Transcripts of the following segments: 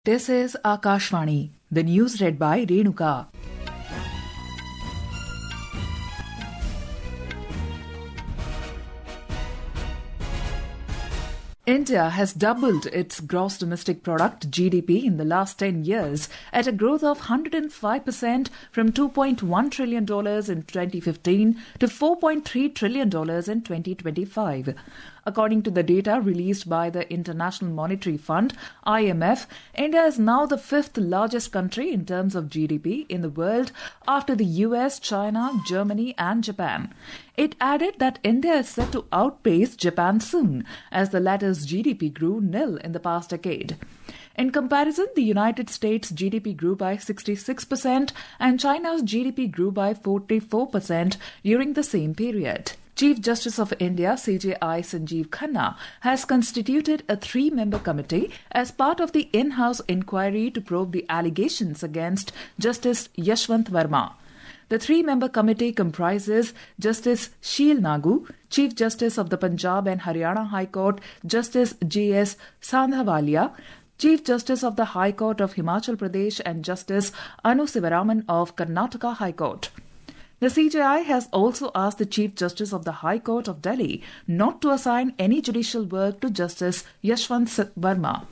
This is Akashvani, the news read by Renuka. India has doubled its gross domestic product (GDP) in the last 10 years at a growth of 105% from $2.1 trillion in 2015 to $4.3 trillion in 2025. According to the data released by the International Monetary Fund, IMF, India is now the fifth largest country in terms of GDP in the world after the US, China, Germany and Japan. It added that India is set to outpace Japan soon, as the latter's GDP grew nil in the past decade. In comparison, the United States' GDP grew by 66% and China's GDP grew by 44% during the same period. Chief Justice of India, CJI Sanjeev Khanna, has constituted a three-member committee as part of the in-house inquiry to probe the allegations against Justice Yashwant Verma. The three-member committee comprises Justice Sheel Nagu, Chief Justice of the Punjab and Haryana High Court, Justice J.S. Sandhawalia, Chief Justice of the High Court of Himachal Pradesh and Justice Anu Sivaraman of Karnataka High Court. The CJI has also asked the Chief Justice of the High Court of Delhi not to assign any judicial work to Justice Yashwant Verma.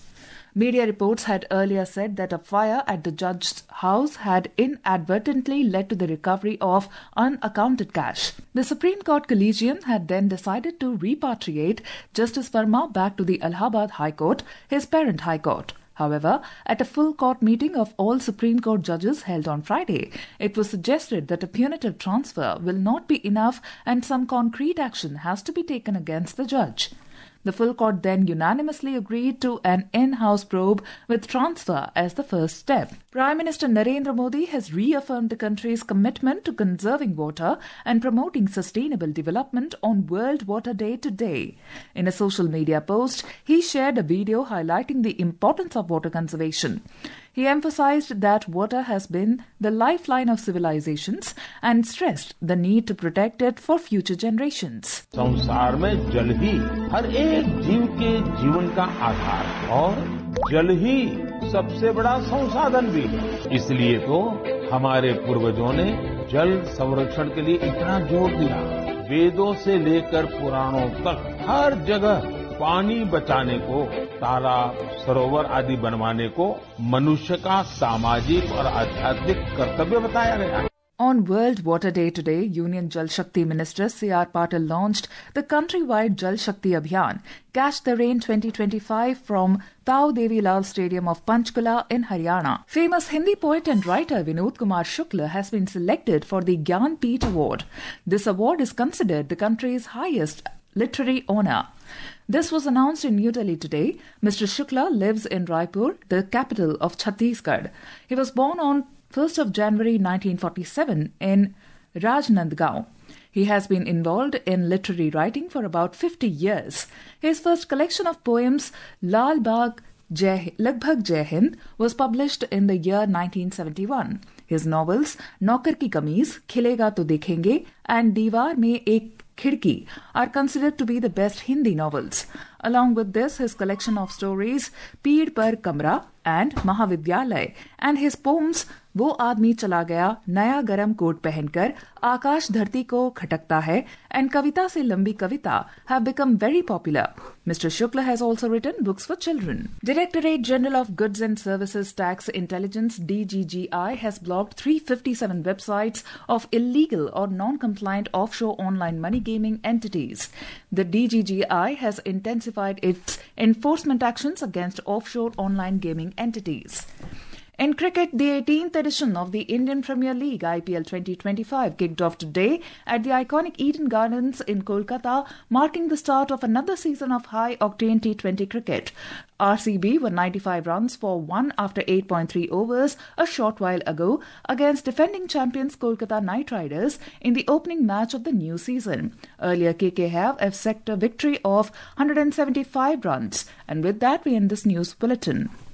Media reports had earlier said that a fire at the judge's house had inadvertently led to the recovery of unaccounted cash. The Supreme Court Collegium had then decided to repatriate Justice Verma back to the Allahabad High Court, his parent High Court. However, at a full court meeting of all Supreme Court judges held on Friday, it was suggested that a punitive transfer will not be enough and some concrete action has to be taken against the judge. The full court then unanimously agreed to an in-house probe with transfer as the first step. Prime Minister Narendra Modi has reaffirmed the country's commitment to conserving water and promoting sustainable development on World Water Day today. In a social media post, he shared a video highlighting the importance of water conservation. He emphasized that water has been the lifeline of civilizations and stressed the need to protect it for future generations. संसार में जल ही हर एक जीव के जीवन का आधार है और जल ही सबसे बड़ा संसाधन भी है। इसलिए तो हमारे पूर्वजों ने जल संरक्षण के लिए इतना जोर दिया। वेदों से लेकर पुराणों तक हर जगह पानी बचाने को, तालाब, सरोवर आदि बनवाने को मनुष्य का सामाजिक और आध्यात्मिक कर्तव्य बताया गया है। On World Water Day today, Union Jal Shakti Minister C.R. Patil launched the countrywide Jal Shakti Abhiyan, Catch the Rain 2025 from Tao Devi Lal Stadium of Panchkula in Haryana. Famous Hindi poet and writer Vinod Kumar Shukla has been selected for the Gyan Peeth Award. This award is considered the country's highest literary honor. This was announced in New Delhi today. Mr. Shukla lives in Raipur, the capital of Chhattisgarh. He was born on 1st of January 1947 in Rajnandgaon. He has been involved in literary writing for about 50 years. His first collection of poems, Lal Bagh Lagbhag Jai Hind, was published in the year 1971. His novels, Naukar Ki Kameez, Khilega To Dekhenge and Deewar Mein Ek Khidki are considered to be the best Hindi novels. Along with this, his collection of stories, Peed Par Kamra and Mahavidyalay, and his poems, वो आदमी चला गया नया गरम coat पहनकर आकाश धरती को खटकता है and कविता से लंबी कविता have become very popular. Mr. Shukla has also written books for children. Directorate General of Goods and Services Tax Intelligence DGGI has blocked 357 websites of illegal or non-compliant offshore online money gaming entities. The DGGI has intensified its enforcement actions against offshore online gaming entities. In cricket, the 18th edition of the Indian Premier League IPL 2025 kicked off today at the iconic Eden Gardens in Kolkata, marking the start of another season of high-octane T20 cricket. RCB won 95 runs for 1 after 8.3 overs a short while ago against defending champions Kolkata Knight Riders in the opening match of the new season. Earlier, KKR sector victory of 175 runs. And with that, we end this news bulletin.